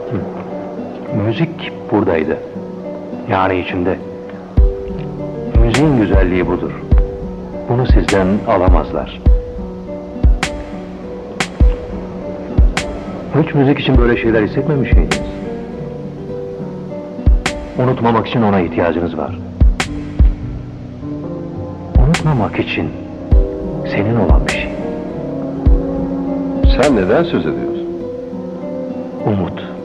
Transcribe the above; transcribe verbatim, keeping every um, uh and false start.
Müzik buradaydı. Yani içinde. Müziğin güzelliği budur. Bunu sizden alamazlar. Hiç müzik için böyle şeyler hissetmemiş miydiniz? Unutmamak için ona ihtiyacınız var. Unutmamak için senin olan bir şey. Sen neden söz ediyorsun? Umut.